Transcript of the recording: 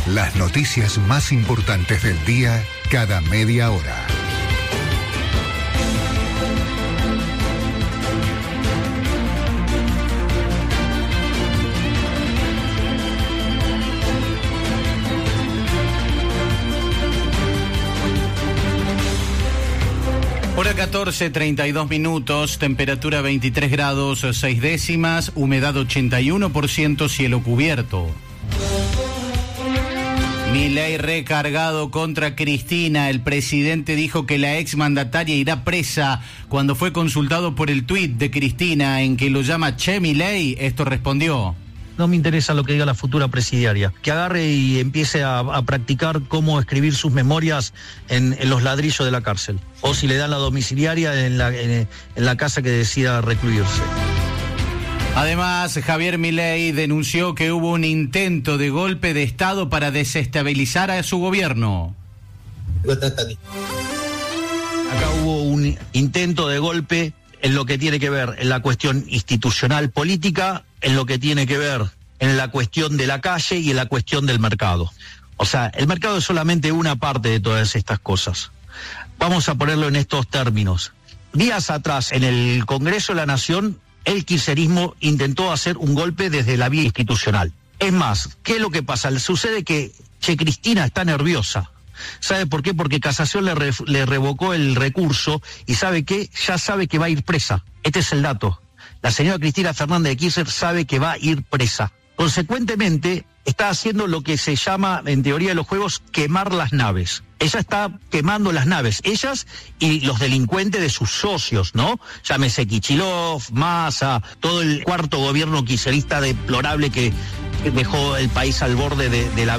Las noticias más importantes del día cada media hora. Hora 14, 32 minutos, temperatura 23 grados 6 décimas, humedad 81%, cielo cubierto. Milei recargado contra Cristina. El presidente dijo que la exmandataria irá presa. Cuando fue consultado por el tuit de Cristina en que lo llama Che Milei, esto respondió: no me interesa lo que diga la futura presidiaria. Que agarre y empiece a practicar cómo escribir sus memorias en los ladrillos de la cárcel. O si le dan la domiciliaria en la casa que decida recluirse. Además, Javier Milei denunció que hubo un intento de golpe de Estado para desestabilizar a su gobierno. Acá hubo un intento de golpe en lo que tiene que ver en la cuestión institucional política, en lo que tiene que ver en la cuestión de la calle y en la cuestión del mercado. O sea, el mercado es solamente una parte de todas estas cosas. Vamos a ponerlo en estos términos. Días atrás, en el Congreso de la Nación, el kirchnerismo intentó hacer un golpe desde la vía institucional. Es más, ¿qué es lo que pasa? Sucede que Cristina está nerviosa. ¿Sabe por qué? Porque Casación le revocó el recurso y ¿sabe qué? Ya sabe que va a ir presa. Este es el dato. La señora Cristina Fernández de Kirchner sabe que va a ir presa. Consecuentemente, está haciendo lo que se llama, en teoría de los juegos, quemar las naves. Ella está quemando las naves, ellas y los delincuentes de sus socios, ¿no? Llámese Kicillof, Massa, todo el cuarto gobierno kirchnerista deplorable que dejó el país al borde de la